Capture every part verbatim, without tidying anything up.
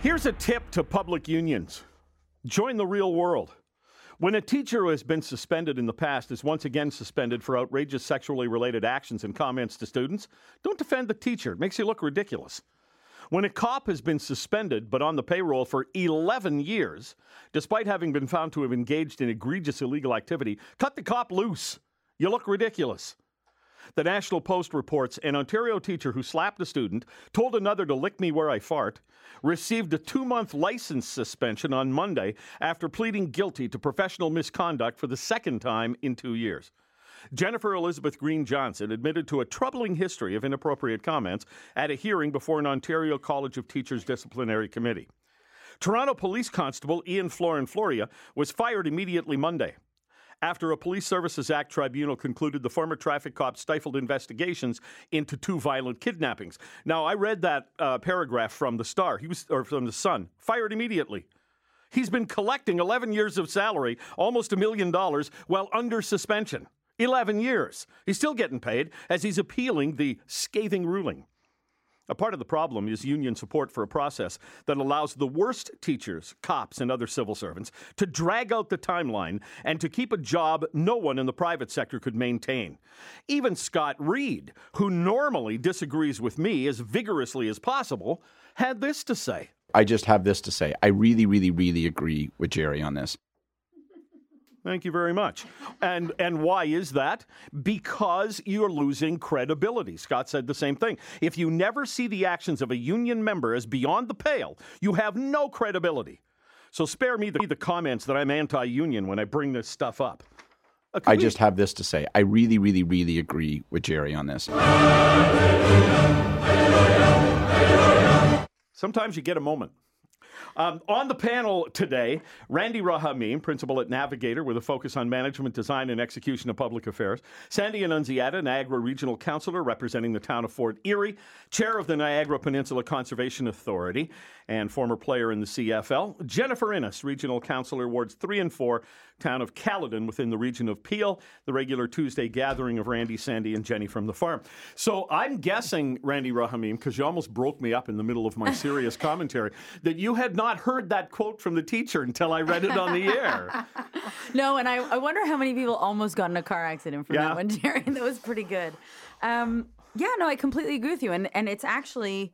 Here's a tip to public unions. Join the real world. When a teacher who has been suspended in the past is once again suspended for outrageous sexually related actions and comments to students, don't defend the teacher. It makes you look ridiculous. When a cop has been suspended but on the payroll for eleven years, despite having been found to have engaged in egregious illegal activity, cut the cop loose. You look ridiculous. The National Post reports an Ontario teacher who slapped a student, told another to lick me where I fart, received a two-month license suspension on Monday after pleading guilty to professional misconduct for the second time in two years. Jennifer Elizabeth Green Johnson admitted to a troubling history of inappropriate comments at a hearing before an Ontario College of Teachers disciplinary committee. Toronto Police Constable Ian Florin Floria was fired immediately Monday after a Police Services Act tribunal concluded the former traffic cop stifled investigations into two violent kidnappings. Now, I read that uh, paragraph from the Star, he was, or from the Sun, fired immediately. He's been collecting eleven years of salary, almost a million dollars, while under suspension. eleven years. He's still getting paid as he's appealing the scathing ruling. A part of the problem is union support for a process that allows the worst teachers, cops, and other civil servants to drag out the timeline and to keep a job no one in the private sector could maintain. Even Scott Reid, who normally disagrees with me as vigorously as possible, had this to say. I just have this to say. I really, really, really agree with Jerry on this. Thank you very much. And and why is that? Because you're losing credibility. Scott said the same thing. If you never see the actions of a union member as beyond the pale, you have no credibility. So spare me the, the comments that I'm anti-union when I bring this stuff up. Agreed. I just have this to say. I really, really, really agree with Jerry on this. Sometimes you get a moment. Um, on the panel today, Randy Rahamim, principal at Navigator with a focus on management, design, and execution of public affairs. Sandy Annunziata, Niagara Regional Councillor representing the town of Fort Erie, chair of the Niagara Peninsula Conservation Authority, and former player in the C F L. Jennifer Innes, Regional Councillor, Wards three and four, town of Caledon within the region of Peel, the regular Tuesday gathering of Randy, Sandy, and Jenny from the farm. So I'm guessing, Randy Rahamim, because you almost broke me up in the middle of my serious commentary, that you had not heard that quote from the teacher until I read it on the air. No, and I, I wonder how many people almost got in a car accident from Yeah. that one, Jerry. That was pretty good. Um, yeah, no, I completely agree with you. And, and it's actually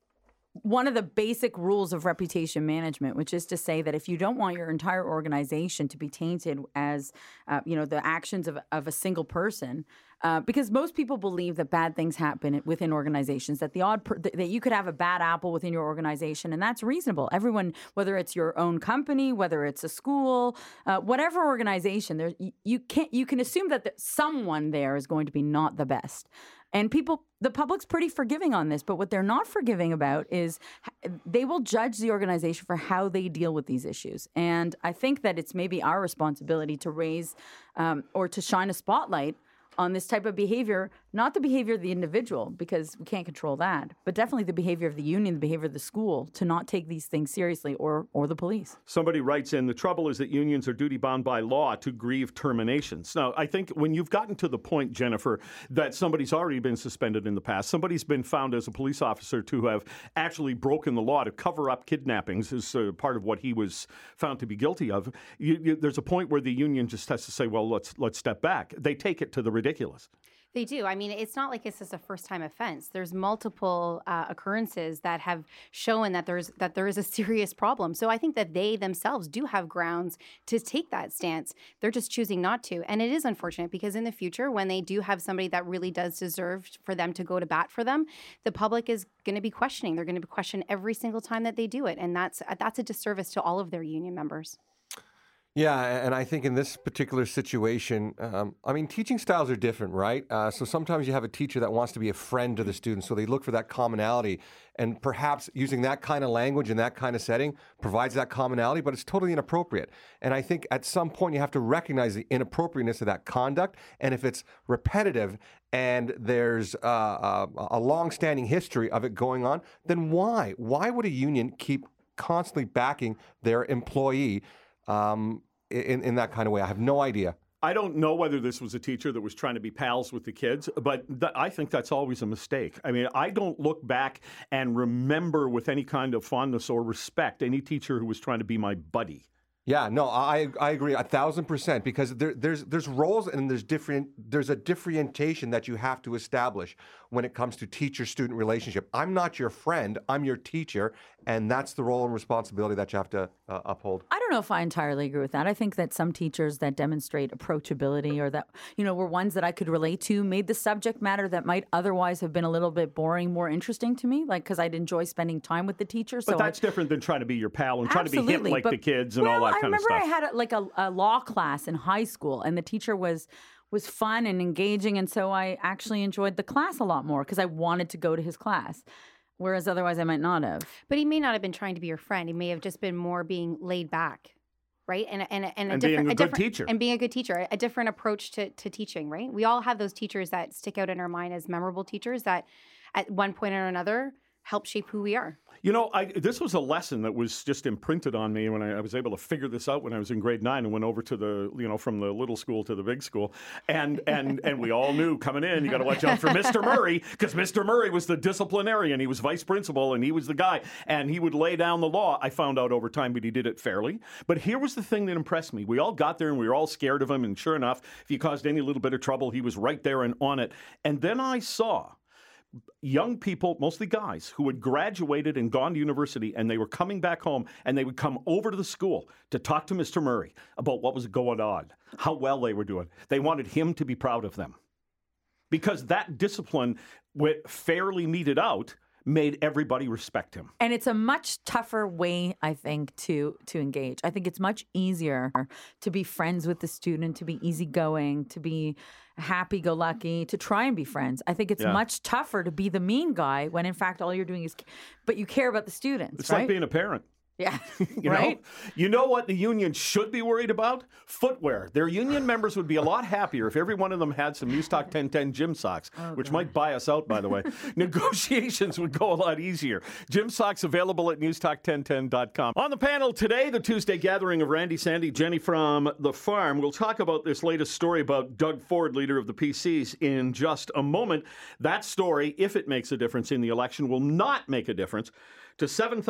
one of the basic rules of reputation management, which is to say that if you don't want your entire organization to be tainted as, uh, you know, the actions of, of a single person, uh, because most people believe that bad things happen within organizations, that the odd per- that you could have a bad apple within your organization, and that's reasonable. Everyone, whether it's your own company, whether it's a school, uh, whatever organization, there you, you can't you can assume that the, someone there is going to be not the best. And people, the public's pretty forgiving on this, but what they're not forgiving about is they will judge the organization for how they deal with these issues. And I think that it's maybe our responsibility to raise um, or to shine a spotlight on this type of behavior, not the behavior of the individual, because we can't control that, but definitely the behavior of the union, the behavior of the school, to not take these things seriously, or or the police. Somebody writes in, the trouble is that unions are duty-bound by law to grieve terminations. Now, I think when you've gotten to the point, Jennifer, that somebody's already been suspended in the past, somebody's been found as a police officer to have actually broken the law to cover up kidnappings is uh, part of what he was found to be guilty of. You, you, there's a point where the union just has to say, well, let's let's step back. They take it to the ridiculous. They do. I mean, it's not like it's just a first-time offense. There's multiple uh, occurrences that have shown that there's that there is a serious problem. So I think that they themselves do have grounds to take that stance. They're just choosing not to. And it is unfortunate because in the future, when they do have somebody that really does deserve for them to go to bat for them, the public is going to be questioning. They're going to be questioned every single time that they do it. And that's that's a disservice to all of their union members. Yeah, and I think in this particular situation, um, I mean, teaching styles are different, right? Uh, so sometimes you have a teacher that wants to be a friend to the students, so they look for that commonality, and perhaps using that kind of language in that kind of setting provides that commonality, but it's totally inappropriate. And I think at some point you have to recognize the inappropriateness of that conduct, and if it's repetitive and there's uh, a, a long-standing history of it going on, then why? Why would a union keep constantly backing their employee Um, in, in that kind of way? I have no idea. I don't know whether this was a teacher that was trying to be pals with the kids, but th- I think that's always a mistake. I mean, I don't look back and remember with any kind of fondness or respect any teacher who was trying to be my buddy. Yeah, no, I I agree a thousand percent because there, there's there's roles and there's different there's a differentiation that you have to establish when it comes to teacher-student relationship. I'm not your friend, I'm your teacher, and that's the role and responsibility that you have to uh, uphold. I don't know if I entirely agree with that. I think that some teachers that demonstrate approachability or that, you know, were ones that I could relate to made the subject matter that might otherwise have been a little bit boring more interesting to me, like because I'd enjoy spending time with the teacher. So But that's I, different than trying to be your pal and trying to be hip Absolutely, like but- the kids and well, all that I kind of remember stuff. I had a, like a, a law class in high school, and the teacher was was fun and engaging, and so I actually enjoyed the class a lot more because I wanted to go to his class, whereas otherwise I might not have. But he may not have been trying to be your friend. He may have just been more being laid back, right? And and and a And being different a good different, teacher. and being a good teacher, a different approach to to teaching, right? We all have those teachers that stick out in our mind as memorable teachers that, at one point or another, help shape who we are. You know, I, this was a lesson that was just imprinted on me when I, I was able to figure this out when I was in grade nine and went over to the, you know, from the little school to the big school. And and and we all knew coming in, you got to watch out for Mister Murray because Mister Murray was the disciplinarian. He was vice principal and he was the guy. And he would lay down the law. I found out over time, but he did it fairly. But here was the thing that impressed me. We all got there and we were all scared of him. And sure enough, if you caused any little bit of trouble, he was right there and on it. And then I saw young people, mostly guys, who had graduated and gone to university, and they were coming back home, and they would come over to the school to talk to Mister Murray about what was going on, how well they were doing. They wanted him to be proud of them. Because that discipline, with fairly meted out, made everybody respect him. And it's a much tougher way, I think, to to engage. I think it's much easier to be friends with the student, to be easygoing, to be happy-go-lucky, to try and be friends. I think it's Yeah. much tougher to be the mean guy when, in fact, all you're doing is, but you care about the students, It's right? like being a parent. yeah, You right? know, you know what the union should be worried about? Footwear. Their union members would be a lot happier if every one of them had some Newstalk ten ten gym socks, Oh, which might buy us out, by the way. Negotiations would go a lot easier. Gym socks available at newstalk ten ten dot com. On the panel today, the Tuesday gathering of Randy, Sandy, Jenny from the farm. We'll talk about this latest story about Doug Ford, leader of the P Cs, in just a moment. That story, if it makes a difference in the election, will not make a difference to seven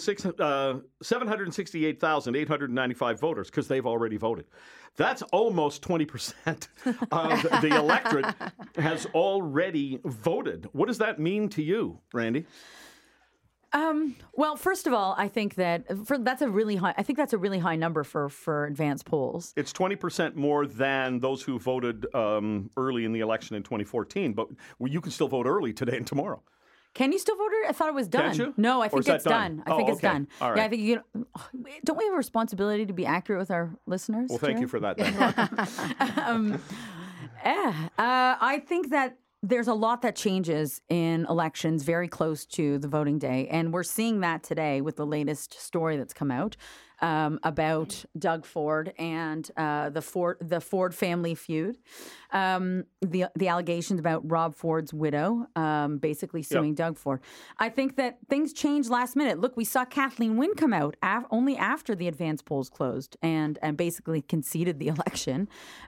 hundred sixty-eight thousand eight hundred ninety-five voters because they've already voted. That's almost twenty percent of the electorate has already voted. What does that mean to you, Randy? Um, well, first of all, I think that for, that's a really high. I think that's a really high number for for advanced polls. It's twenty percent more than those who voted um, early in the election in twenty fourteen, but you can still vote early today and tomorrow. Can you still vote? I thought it was done. Can't you? No, I Or think is that it's done. done? I think Oh, it's okay. done. All Yeah, right. I think you don't we have a responsibility to be accurate with our listeners? Well, thank Jerry? you for that, then. um, yeah, uh, I think that there's a lot that changes in elections very close to the voting day. And we're seeing that today with the latest story that's come out um, about Doug Ford and uh, the Ford the Ford family feud. Um, the the allegations about Rob Ford's widow um, basically suing Yep. Doug Ford. I think that things changed last minute. Look, we saw Kathleen Wynne come out af- only after the advance polls closed and and basically conceded the election.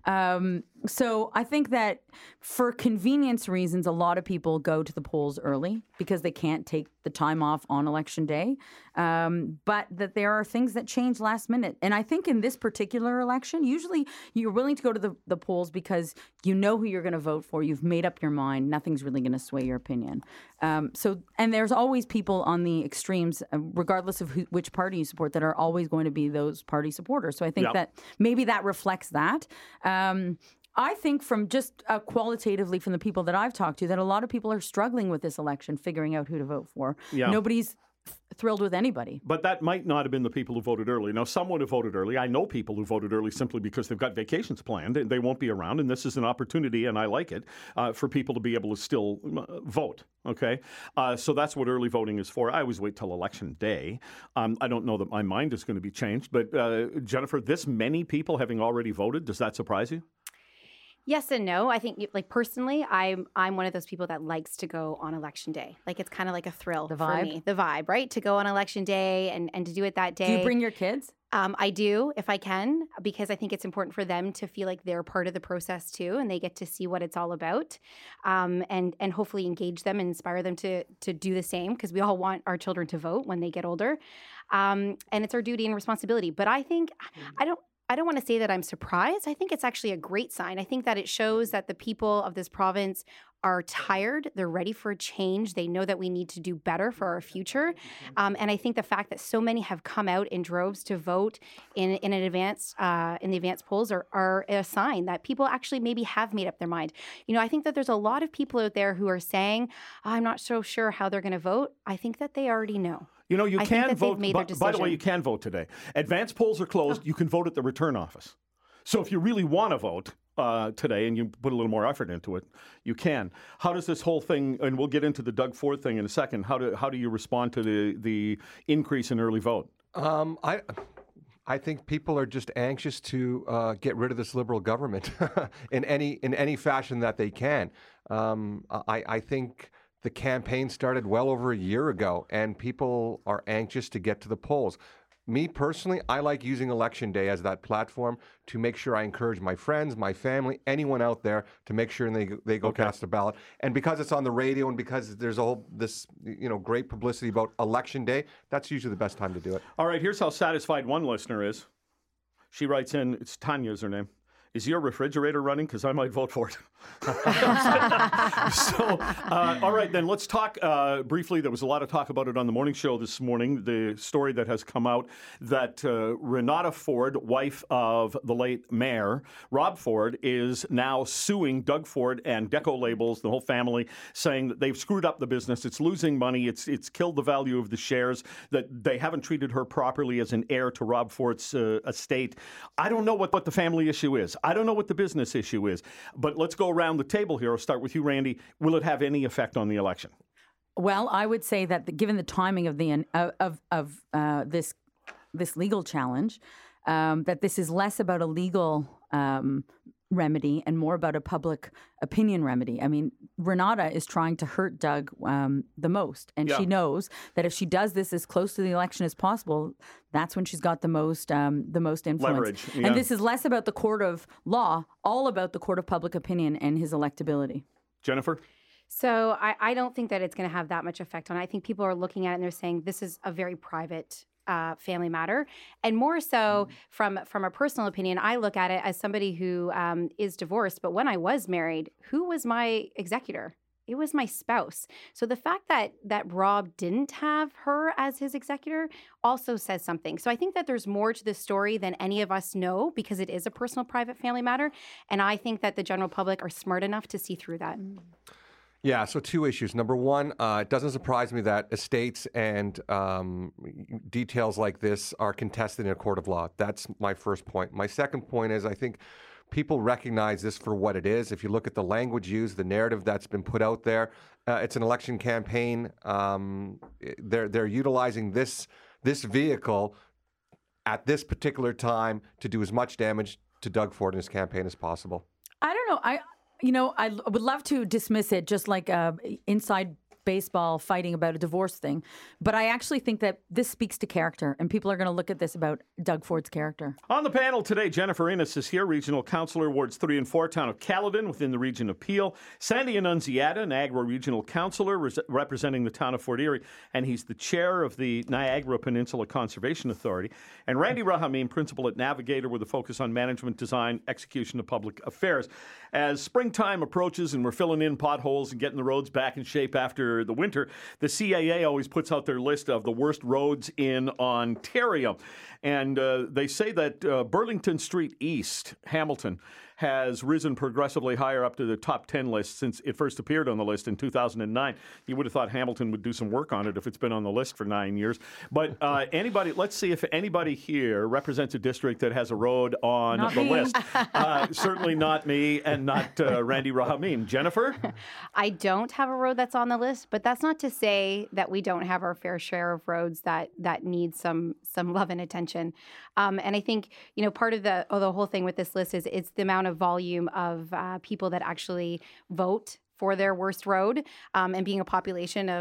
Um, so I think that for convenience reasons, a lot of people go to the polls early because they can't take the time off on election day. Um, but that there are things that change last minute. And I think in this particular election, usually you're willing to go to the, the polls because you know who you're going to vote for. You've made up your mind. Nothing's really going to sway your opinion. Um, so, and there's always people on the extremes, uh, regardless of who, which party you support, that are always going to be those party supporters. So I think Yep. that maybe that reflects that. Um, I think from just uh, qualitatively from the people that I've talked to that a lot of people are struggling with this election, figuring out who to vote for. Yeah. Nobody's th- thrilled with anybody. But that might not have been the people who voted early. Now, some would have voted early. I know people who voted early simply because they've got vacations planned and they won't be around. And this is an opportunity, and I like it, uh, for people to be able to still uh, vote. Okay? Uh, so that's what early voting is for. I always wait till election day. Um, I don't know that my mind is going to be changed. But, uh, Jennifer, this many people having already voted, does that surprise you? Yes and no. I think, like, personally, I'm I'm one of those people that likes to go on election day. Like, it's kind of like a thrill The for vibe? me. The vibe, right? To go on election day and, and to do it that day. Do you bring your kids? Um, I do, if I can, because I think it's important for them to feel like they're part of the process too, and they get to see what it's all about, um, and and hopefully engage them and inspire them to to do the same, because we all want our children to vote when they get older, um, and it's our duty and responsibility. But I think I don't. I don't want to say that I'm surprised. I think it's actually a great sign. I think that it shows that the people of this province are tired. They're ready for a change. They know that we need to do better for our future. Um, and I think the fact that so many have come out in droves to vote in, in an advance uh, in the advanced polls are, are a sign that people actually maybe have made up their mind. You know, I think that there's a lot of people out there who are saying, I'm not so sure how they're going to vote. I think that they already know. You know, you I can think that vote. they've made By, their by the way, decision. you can vote today. Advanced polls are closed. Oh. You can vote at the return office. So if you really want to vote uh, today and you put a little more effort into it, you can. How does this whole thing, and we'll get into the Doug Ford thing in a second, how do how do you respond to the, the increase in early vote? Um, I. I think people are just anxious to uh, get rid of this Liberal government in any in any fashion that they can. Um, I, I think the campaign started well over a year ago, and people are anxious to get to the polls. Me personally, I like using Election Day as that platform to make sure I encourage my friends, my family, anyone out there to make sure they they go Okay. cast a ballot. And because it's on the radio and because there's all this you know great publicity about Election Day, that's usually the best time to do it. All right, here's how satisfied one listener is. She writes in, it's Tanya's her name. Is your refrigerator running? Because I might vote for it. so, uh, all right, then let's talk uh, briefly. There was a lot of talk about it on the morning show this morning. The story that has come out that uh, Renata Ford, wife of the late mayor, Rob Ford, is now suing Doug Ford and Deco Labels, the whole family, saying that they've screwed up the business. It's losing money. It's it's killed the value of the shares, that they haven't treated her properly as an heir to Rob Ford's uh, estate. I don't know what, what the family issue is. I don't know what the business issue is. But let's go around the table here. I'll start with you, Randy. Will it have any effect on the election? Well, I would say that the, given the timing of the of of, of uh, this this legal challenge, um, that this is less about a legal um, remedy and more about a public opinion remedy. I mean, Renata is trying to hurt Doug um, the most, and Yeah. she knows that if she does this as close to the election as possible, that's when she's got the most um, the most influence. Leverage, yeah. And this is less about the court of law, all about the court of public opinion and his electability. Jennifer? So I, I don't think that it's going to have that much effect on it. I think people are looking at it and they're saying this is a very private uh, family matter. And more so from, from a personal opinion, I look at it as somebody who um, is divorced. But when I was married, who was my executor? It was my spouse. So the fact that that Rob didn't have her as his executor also says something. So I think that there's more to this story than any of us know, because it is a personal, private family matter. And I think that the general public are smart enough to see through that. Yeah, so two issues. Number one, uh, it doesn't surprise me that estates and um, details like this are contested in a court of law. That's my first point. My second point is I think people recognize this for what it is. If you look at the language used, the narrative that's been put out there, uh, it's an election campaign. Um, they're they're utilizing this this vehicle at this particular time to do as much damage to Doug Ford and his campaign as possible. I don't know. I, you know, I l- would love to dismiss it just like uh, inside baseball fighting about a divorce thing. But I actually think that this speaks to character, and people are going to look at this about Doug Ford's character. On the panel today, Jennifer Innes is here, Regional Councillor, Wards three and four, Town of Caledon, within the region of Peel. Sandy Annunziata, Niagara Regional Councillor, res- representing the town of Fort Erie, and he's the chair of the Niagara Peninsula Conservation Authority. And Randy Rahamim, principal at Navigator, with a focus on management, design, execution of public affairs. As springtime approaches and we're filling in potholes and getting the roads back in shape after the winter, the C A A always puts out their list of the worst roads in Ontario. And uh, they say that uh, Burlington Street East, Hamilton, has risen progressively higher up to the top ten list since it first appeared on the list in two thousand nine. You would have thought Hamilton would do some work on it if it's been on the list for nine years. But uh, anybody, let's see if anybody here represents a district that has a road on Not the me. list. Uh, certainly not me and not uh, Randy Rahamim. Jennifer? I don't have a road that's on the list, but that's not to say that we don't have our fair share of roads that that need some some love and attention. Um, and I think, you know, part of the oh, the whole thing with this list is it's the amount of volume of uh, people that actually vote for their worst road, um, and being a population of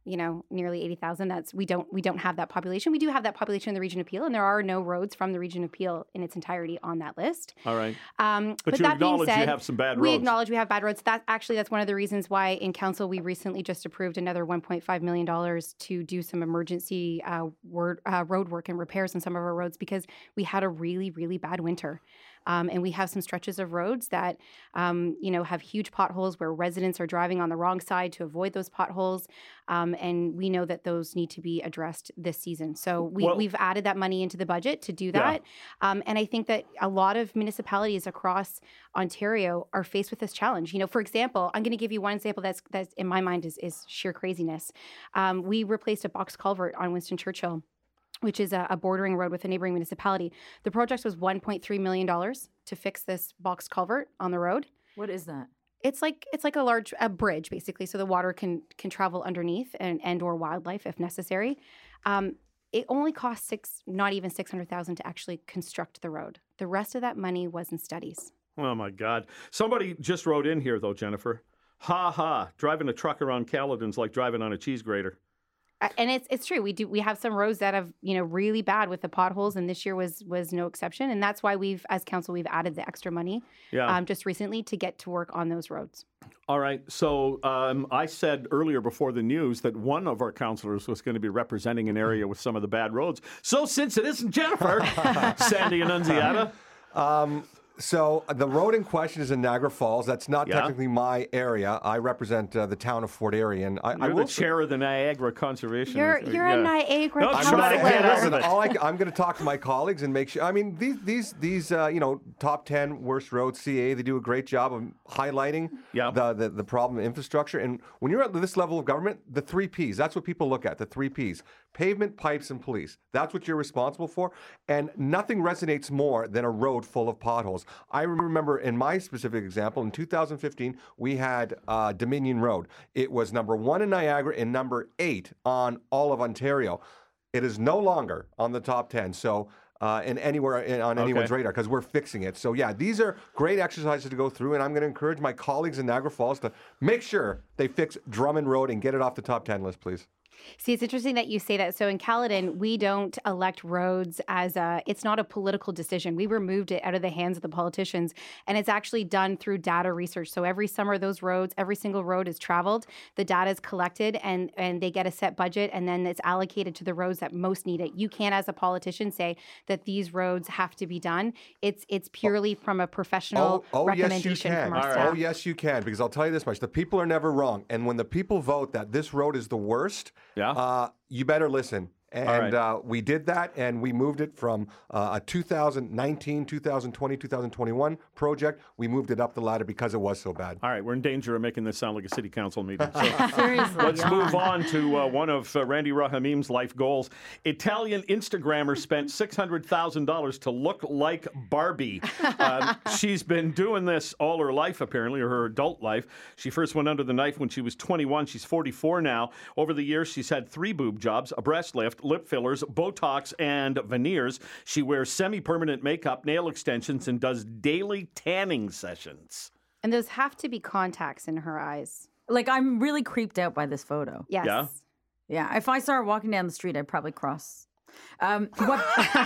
you know, nearly eighty thousand. That's we don't we don't have that population. We do have that population in the region of Peel, and there are no roads from the region of Peel in its entirety on that list. All right. Um, But but you that being acknowledge you said, have some bad we roads. acknowledge we have bad roads. That actually that's one of the reasons why in council we recently just approved another one point five million dollars to do some emergency uh, word, uh, road work and repairs on some of our roads because we had a really really bad winter. Um, and we have some stretches of roads that, um, you know, have huge potholes where residents are driving on the wrong side to avoid those potholes. Um, and we know that those need to be addressed this season. So we, Well- we've added that money into the budget to do Yeah. that. Um, and I think that a lot of municipalities across Ontario are faced with this challenge. You know, for example, I'm going to give you one example that's, that's in my mind is, is sheer craziness. Um, we replaced a box culvert on Winston Churchill, which is a, a bordering road with a neighboring municipality. The project was one point three million dollars to fix this box culvert on the road. What is that? It's like it's like a large a bridge, basically, so the water can can travel underneath and and or wildlife if necessary. Um, it only cost six, not even six hundred thousand to actually construct the road. The rest of that money was in studies. Oh, my God. Somebody just wrote in here, though, Jennifer. Ha ha. Driving a truck around Caledon's like driving on a cheese grater. Uh, And it's it's true. We do we have some roads that have you know really bad with the potholes, and this year was was no exception. And that's why we've, as council, we've added the extra money Yeah. um, just recently to get to work on those roads. All right. So um, I said earlier before the news that one of our councillors was going to be representing an area with some of the bad roads. So since it isn't Jennifer, Sandy Annunziata. Um, so the road in question is in Niagara Falls. That's not Yeah. technically my area. I represent uh, the town of Fort Erie, and I, I You're will the chair of the Niagara Conservation. You're uh, you're yeah. a Niagara No, I'm councillor. trying to get out of Listen, it. all I, I'm going to talk to my colleagues and make sure. I mean, these these these uh, you know top ten worst roads, C A. They do a great job of highlighting Yeah. the, the the problem of infrastructure. And when you're at this level of government, the three P's. That's what people look at. The three P's: pavement, pipes, and police. That's what you're responsible for. And nothing resonates more than a road full of potholes. I remember in my specific example, in two thousand fifteen, we had uh, Dominion Road. It was number one in Niagara and number eight on all of Ontario. It is no longer on the top ten. So. Uh, and anywhere in, on anyone's Okay. radar because we're fixing it. So yeah, these are great exercises to go through, and I'm going to encourage my colleagues in Niagara Falls to make sure they fix Drummond Road and get it off the top ten list, please. See, it's interesting that you say that. So in Caledon, we don't elect roads as a, it's not a political decision. We removed it out of the hands of the politicians, and it's actually done through data research. So every summer, those roads, every single road is traveled, the data is collected, and, and they get a set budget, and then it's allocated to the roads that most need it. You can't, as a politician, say that these roads have to be done. It's it's purely from a professional Oh, oh yes, you recommendation can. from our All staff. Oh, yes, you can. Because I'll tell you this much: the people are never wrong, and when the people vote that this road is the worst, Yeah. uh, you better listen. And right. uh, we did that, and we moved it from uh, a two thousand nineteen, two thousand twenty, two thousand twenty-one project. We moved it up the ladder because it was so bad. All right, we're in danger of making this sound like a city council meeting. So Seriously. let's yeah. move on to uh, one of uh, Randy Rahamim's life goals. Italian Instagrammer spent six hundred thousand dollars to look like Barbie. Uh, she's been doing this all her life, apparently, or her adult life. She first went under the knife when she was twenty-one. She's forty-four now. Over the years, she's had three boob jobs, a breast lift, lip fillers, Botox, and veneers. She wears semi-permanent makeup, nail extensions, and does daily tanning sessions. And those have to be contacts in her eyes. Like, I'm really creeped out by this photo. Yes. Yeah? Yeah, if I saw her walking down the street, I'd probably cross. Um, what,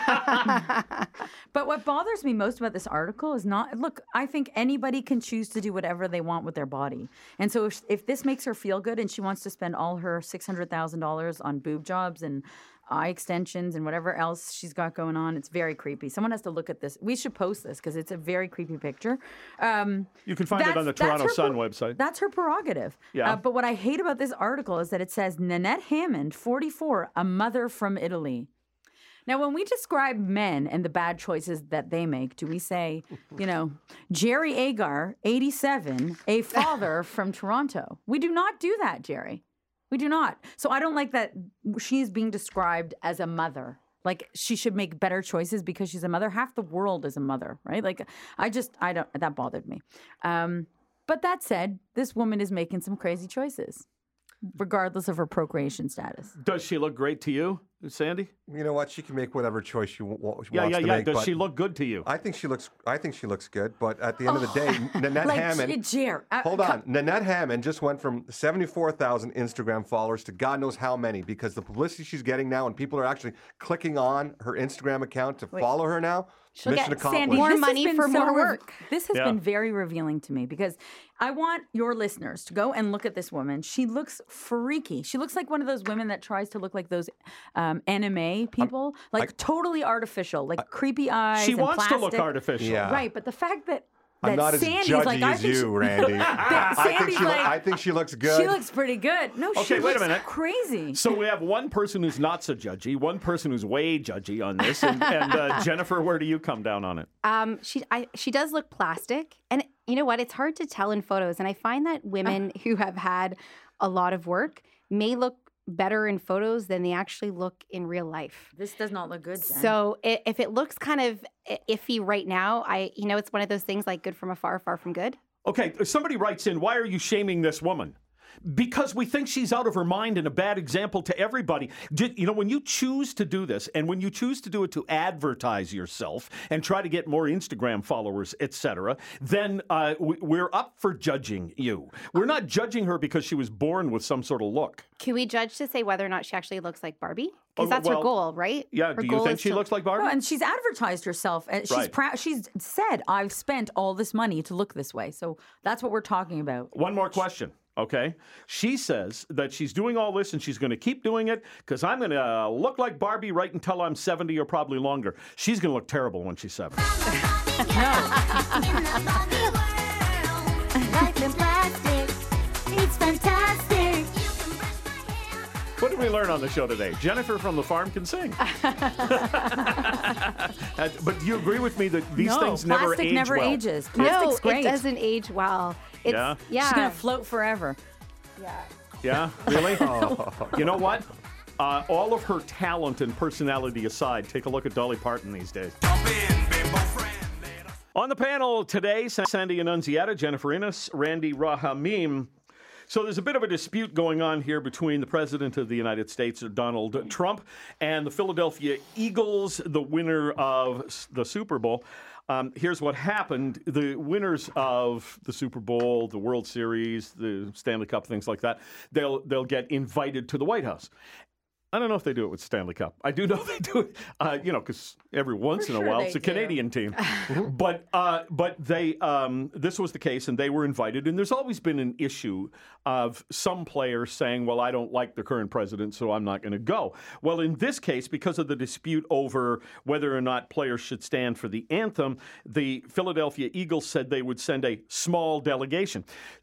but what bothers me most about this article is not, look, I think anybody can choose to do whatever they want with their body. And so if, if this makes her feel good and she wants to spend all her six hundred thousand dollars on boob jobs and eye extensions and whatever else she's got going on, it's very creepy. Someone has to look at this. We should post this because it's a very creepy picture. Um, You can find it on the That's- that's Toronto her Sun pre- website. That's her prerogative. Yeah. Uh, but what I hate about this article is that it says Nanette Hammond, forty-four, a mother from Italy. Now, when we describe men and the bad choices that they make, do we say, you know, Jerry Agar, eighty-seven, a father from Toronto? We do not do that, Jerry. We do not. So I don't like that she's being described as a mother. Like, she should make better choices because she's a mother. Half the world is a mother, right? Like, I just, I don't, that bothered me. Um, but that said, this woman is making some crazy choices, regardless of her procreation status. Does she look great to you? Sandy? You know what? She can make whatever choice she, w- w- Yeah, wants yeah, to yeah. make. Does but she look good to you? I think she looks. I think she looks good. But at the end of the day, Nanette like, Hammond. Jer, uh, Hold on. Nanette Hammond just went from seventy-four thousand Instagram followers to God knows how many because the publicity she's getting now and people are actually clicking on her Instagram account to follow her now. She'll mission get accomplished. Sandy more this has money been for so more re- work. This has Yeah. been very revealing to me because I want your listeners to go and look at this woman. She looks freaky. She looks like one of those women that tries to look like those um, anime people, like totally artificial, like creepy eyes. She and wants to look plastic. artificial. Yeah. Right, but the fact that I'm that not as Sandy's judgy like, I as think you, she, Randy. that I think Sandy's she. lo- like, I think she looks good. she looks pretty good. No, she Okay, wait a looks minute. crazy. So we have one person who's not so judgy, one person who's way judgy on this, and, and uh, Jennifer, where do you come down on it? Um, she I, she does look plastic, and you know what? It's hard to tell in photos, and I find that women who have had a lot of work may look better in photos than they actually look in real life. This does not look good, Jen. So i- if it looks kind of i- iffy right now, I you know it's one of those things like good from afar, far from good. Okay, somebody writes in, why are you shaming this woman? Because we think she's out of her mind and a bad example to everybody. Did, you know, when you choose to do this and when you choose to do it to advertise yourself and try to get more Instagram followers, et cetera, then uh, we, we're up for judging you. We're not judging her because she was born with some sort of look. Can we judge to say whether or not she actually looks like Barbie? Oh, Because that's well, her goal, right? Yeah, Her do you goal think is she to- looks like Barbie? No, and she's advertised herself. And she's Right. proud. She's said, "I've spent all this money to look this way." So that's what we're talking about. One more question, okay? She says that she's doing all this and she's going to keep doing it because I'm going to uh, look like Barbie right until I'm seventy or probably longer. She's going to look terrible when she's seventy. What did we learn on the show today? Jennifer from the farm can sing. Uh, but do you agree with me that these no, things never plastic age never well? ages. No, Plastic's great. it doesn't age well. It's, Yeah? yeah. She's gonna float forever. Yeah, really? You know what? Uh, all of her talent and personality aside, take a look at Dolly Parton these days. On the panel today, Sandy Annunziata, Jennifer Innes, Randy Rahamim. So there's a bit of a dispute going on here between the President of the United States, Donald Trump, and the Philadelphia Eagles, the winner of the Super Bowl. Um, here's what happened. The winners of the Super Bowl, the World Series, the Stanley Cup, things like that, they'll they'll get invited to the White House. I don't know if they do it with Stanley Cup. I do know they do it, uh, you know, because every once For in a sure while they it's a do. Canadian team. but uh, but they um, this was the case, and they were invited. And there's always been an issue of some players saying, "Well, I don't like the current president, so I'm not going to go." Well, in this case, because of the dispute over whether or not players should stand for the anthem, the Philadelphia Eagles said they would send a small delegation.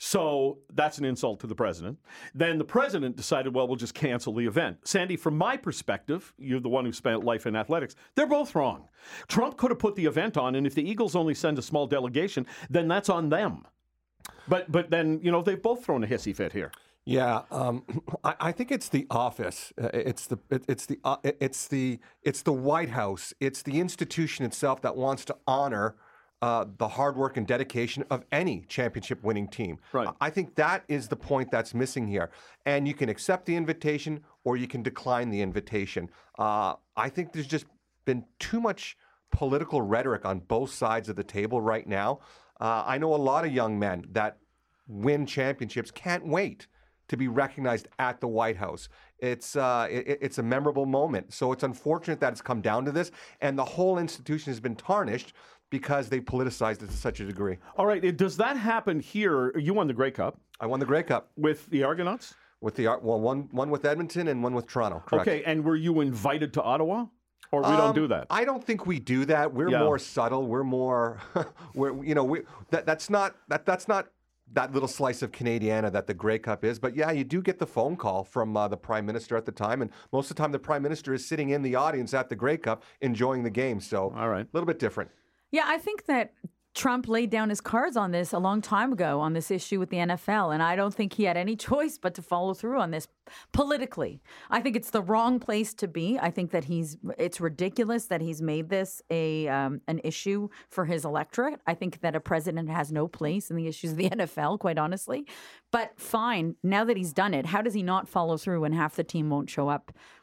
So that's an insult to the president. Then the president decided, well, we'll just cancel the event. Sandy, from my perspective, you're the one who spent life in athletics, they're both wrong. Trump could have put the event on, and if the Eagles only send a small delegation, then that's on them. But but then, you know, they've both thrown a hissy fit here. Yeah, um, I, I think it's the office. Uh, It's the it, it's the uh, it's the it's the White House. It's the institution itself that wants to honor uh, the hard work and dedication of any championship-winning team. Right. I think that is the point that's missing here. And you can accept the invitation or you can decline the invitation. Uh, I think there's just been too much political rhetoric on both sides of the table right now. Uh, I know a lot of young men that win championships can't wait to be recognized at the White House. It's uh, it, it's a memorable moment. So it's unfortunate that it's come down to this, and the whole institution has been tarnished because they politicized it to such a degree. All right, it- does that happen here? You won the Grey Cup I won the Grey Cup with the Argonauts? with the well, one one with Edmonton and one with Toronto. Correct. Okay, and were you invited to Ottawa? Or we don't Um, do that? I don't think we do that. We're Yeah. more subtle. We're more, we're you know, we that that's not that that's not that little slice of Canadiana that the Grey Cup is. But yeah, you do get the phone call from uh, the Prime Minister at the time, and most of the time the Prime Minister is sitting in the audience at the Grey Cup enjoying the game. So All right. a little bit different. Yeah, I think that Trump laid down his cards on this a long time ago on this issue with the N F L, and I don't think he had any choice but to follow through on this politically. I think it's the wrong place to be. I think that he's it's ridiculous that he's made this a um, an issue for his electorate. I think that a president has no place in the issues of the N F L, quite honestly. But fine, now that he's done it, how does he not follow through when half the team won't show up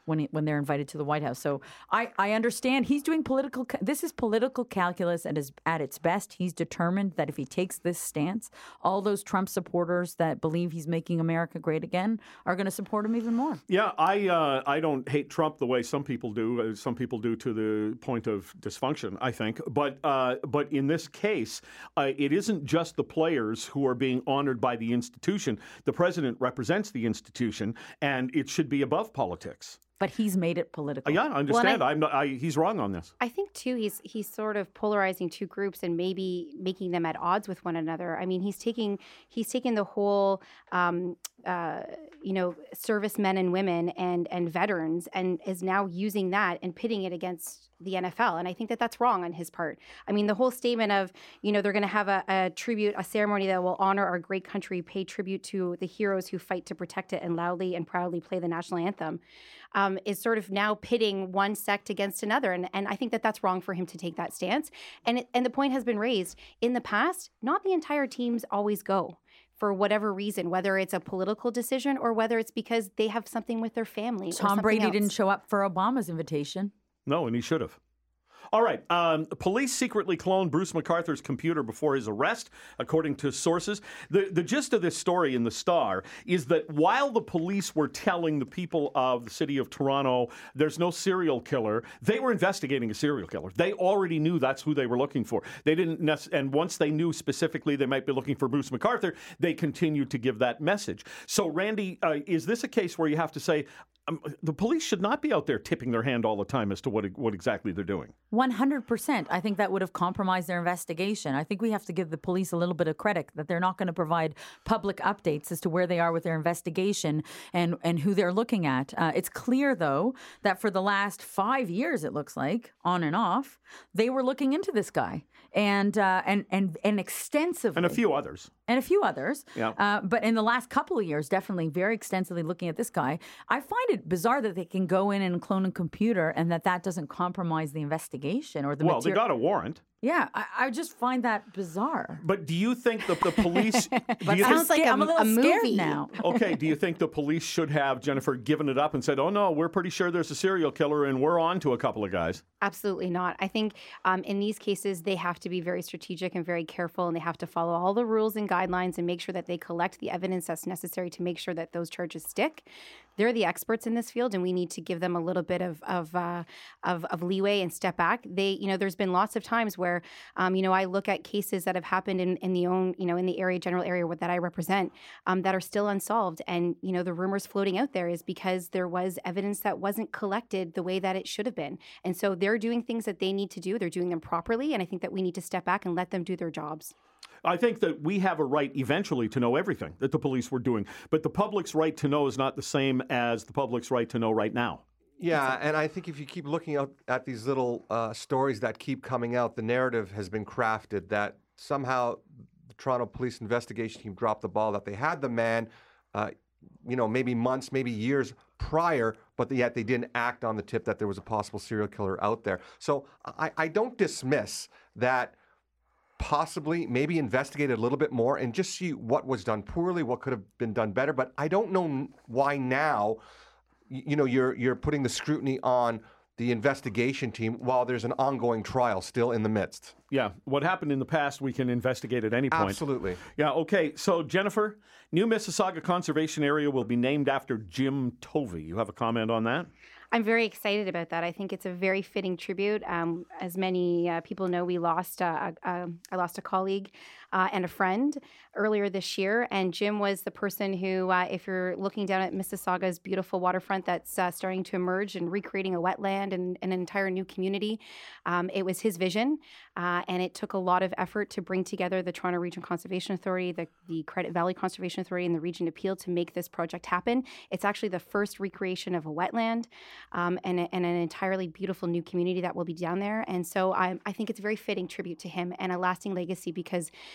when he, when they're invited to the White House. So I, I understand he's doing political. ca- This is political calculus at his at its best. He's determined that if he takes this stance, all those Trump supporters that believe he's making America great again are going to support him even more. Yeah, I uh, I don't hate Trump the way some people do. Uh, some people do to the point of dysfunction, I think. But uh, but in this case, uh, it isn't just the players who are being honored by the institution. The president represents the institution, and it should be above politics. But he's made it political. Yeah, I understand. I- I'm not, I, he's wrong on this. I think too he's he's sort of polarizing two groups and maybe making them at odds with one another. I mean, he's taking he's taking the whole um, uh, you know servicemen and women and and veterans and is now using that and pitting it against the N F L. And I think that that's wrong on his part. I mean, the whole statement of, you know, they're going to have a, a tribute, a ceremony that will honor our great country, pay tribute to the heroes who fight to protect it and loudly and proudly play the national anthem, um, is sort of now pitting one sect against another. And, and I think that that's wrong for him to take that stance. And, it, and the point has been raised in the past, not the entire teams always go for whatever reason, whether it's a political decision or whether it's because they have something with their family. or Tom something Brady else. didn't show up for Obama's invitation. No, and he should have. All right. Um, police secretly cloned Bruce MacArthur's computer before his arrest, according to sources. The, the gist of this story in the Star is that while the police were telling the people of the city of Toronto there's no serial killer, they were investigating a serial killer. They already knew that's who they were looking for. They didn't, nec- and once they knew specifically they might be looking for Bruce MacArthur, they continued to give that message. So, Randy, uh, is this a case where you have to say, Um, the police should not be out there tipping their hand all the time as to what what exactly they're doing? one hundred percent. I think that would have compromised their investigation. I think we have to give the police a little bit of credit that they're not going to provide public updates as to where they are with their investigation and, and who they're looking at. Uh, it's clear, though, that for the last five years, it looks like, on and off, they were looking into this guy and uh, and, and, and extensively. And a few others. And a few others. Yeah. Uh, but in the last couple of years, definitely very extensively looking at this guy. I find it bizarre that they can go in and clone a computer and that that doesn't compromise the investigation or the Well, material. they got a warrant. Yeah, I, I just find that bizarre. But do you think that the police... do you Sounds think, like a- I'm a little a scared movie. now. okay, do you think the police should have, Jennifer, given it up and said, oh, no, we're pretty sure there's a serial killer and we're on to a couple of guys? Absolutely not. I think um, in these cases, they have to be very strategic and very careful, and they have to follow all the rules and guidelines and make sure that they collect the evidence that's necessary to make sure that those charges stick. They're the experts in this field, and we need to give them a little bit of of, uh, of of leeway and step back. They, you know, there's been lots of times where, um, you know, I look at cases that have happened in, in the own, you know, in the area, general area that I represent, um, that are still unsolved, and you know, the rumors floating out there is because there was evidence that wasn't collected the way that it should have been, and so they're doing things that they need to do. They're doing them properly, and I think that we need to step back and let them do their jobs. I think that we have a right eventually to know everything that the police were doing. But the public's right to know is not the same as the public's right to know right now. Yeah, and I think if you keep looking out at these little uh, stories that keep coming out, the narrative has been crafted that somehow the Toronto Police investigation team dropped the ball, that they had the man, uh, you know, maybe months, maybe years prior, but yet they didn't act on the tip that there was a possible serial killer out there. So I, I don't dismiss that. Possibly, maybe investigate a little bit more and just see what was done poorly, what could have been done better. But I don't know why now, you know, you're you're putting the scrutiny on the investigation team while there's an ongoing trial still in the midst. Yeah, what happened in the past, we can investigate at any point. Absolutely. Yeah, okay. So, Jennifer, New Mississauga Conservation Area will be named after Jim Tovey. You have a comment on that? I'm very excited about that. I think it's a very fitting tribute. Um, as many uh, people know, we lost uh, a, a, I lost a colleague uh, and a friend earlier this year, and Jim was the person who, uh, if you're looking down at Mississauga's beautiful waterfront that's uh, starting to emerge and recreating a wetland and, and an entire new community, um, it was his vision, uh, and it took a lot of effort to bring together the Toronto Region Conservation Authority, the, the Credit Valley Conservation Authority, and the Region Appeal to make this project happen. It's actually the first recreation of a wetland. Um, and, a, and an entirely beautiful new community that will be down there. And so I, I think it's a very fitting tribute to him and a lasting legacy because,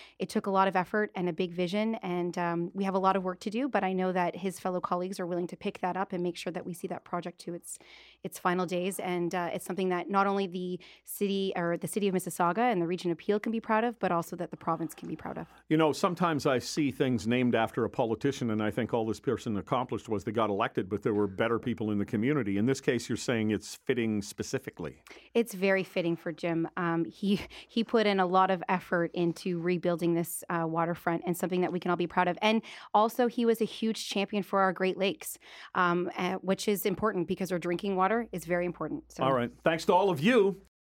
it took a lot of effort and a big vision, and um, we have a lot of work to do. But I know that his fellow colleagues are willing to pick that up and make sure that we see that project to its its final days. And uh, it's something that not only the city or the city of Mississauga and the region of Peel can be proud of, but also that the province can be proud of. You know, sometimes I see things named after a politician, and I think all this person accomplished was they got elected, but there were better people in the community. In this case, you're saying it's fitting specifically. It's very fitting for Jim. Um, he he put in a lot of effort into rebuilding this uh, waterfront, and something that we can all be proud of. And also, he was a huge champion for our Great Lakes, um, uh, which is important because our drinking water is very important. So. All right. Thanks to all of you.